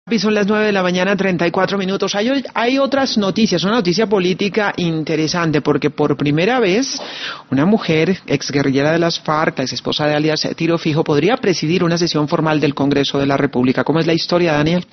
Y son las 9 de la mañana, 34 minutos. Hay otras noticias, una noticia política interesante, porque por primera vez una mujer, exguerrillera de las FARC, la exesposa de alias Tiro Fijo, podría presidir una sesión formal del Congreso de la República. ¿Cómo es la historia, Daniel?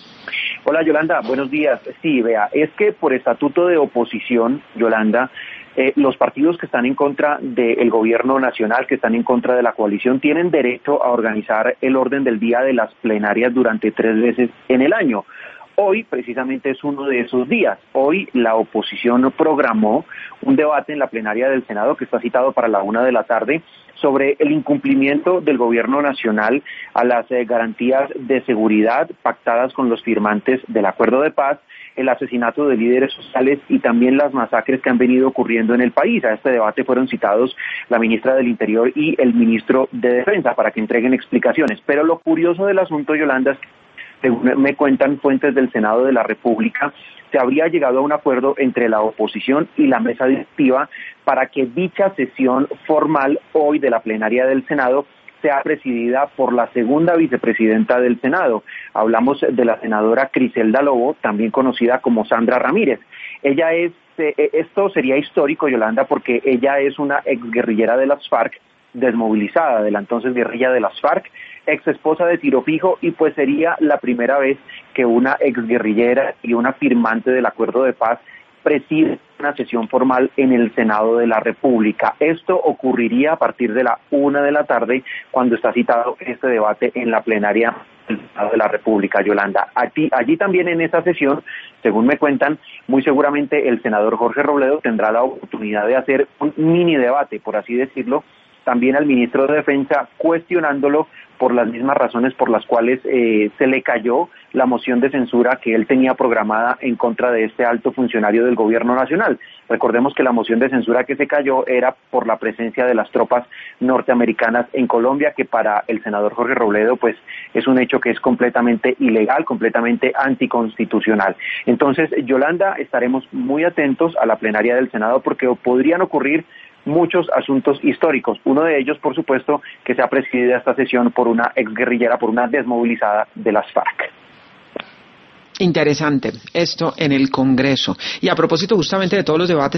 Hola, Yolanda, buenos días. Sí, vea, es que por estatuto de oposición, Yolanda, los partidos que están en contra del gobierno nacional, que están en contra de la coalición, tienen derecho a organizar el orden del día de las plenarias durante 3 veces en el año. Hoy precisamente es uno de esos días. Hoy la oposición programó un debate en la plenaria del Senado que está citado para la 1 de la tarde sobre el incumplimiento del gobierno nacional a las garantías de seguridad pactadas con los firmantes del acuerdo de paz, el asesinato de líderes sociales y también las masacres que han venido ocurriendo en el país. A este debate fueron citados la ministra del Interior y el ministro de Defensa para que entreguen explicaciones. Pero lo curioso del asunto, Yolanda, es que, según me cuentan fuentes del Senado de la República, se habría llegado a un acuerdo entre la oposición y la mesa directiva para que dicha sesión formal hoy de la plenaria del Senado sea presidida por la segunda vicepresidenta del Senado. Hablamos de la senadora Criselda Lobo, también conocida como Sandra Ramírez. Ella es, esto sería histórico, Yolanda, porque ella es una exguerrillera de las FARC, desmovilizada de la entonces guerrilla de las FARC, ex esposa de Tiro Fijo, y pues sería la primera vez que una exguerrillera y una firmante del acuerdo de paz preside una sesión formal en el Senado de la República. Esto ocurriría a partir de la 1 de la tarde, cuando está citado este debate en la plenaria del Senado de la República, Yolanda. Allí también en esa sesión, según me cuentan, muy seguramente el senador Jorge Robledo tendrá la oportunidad de hacer un mini debate, por así decirlo, también al ministro de Defensa, cuestionándolo por las mismas razones por las cuales se le cayó la moción de censura que él tenía programada en contra de este alto funcionario del gobierno nacional. Recordemos que la moción de censura que se cayó era por la presencia de las tropas norteamericanas en Colombia, que para el senador Jorge Robledo pues es un hecho que es completamente ilegal, completamente anticonstitucional. Entonces, Yolanda, estaremos muy atentos a la plenaria del Senado porque podrían ocurrir muchos asuntos históricos. Uno de ellos, por supuesto, que se ha presidido esta sesión por una exguerrillera, por una desmovilizada de las FARC. Interesante esto en el Congreso. Y a propósito justamente de todos los debates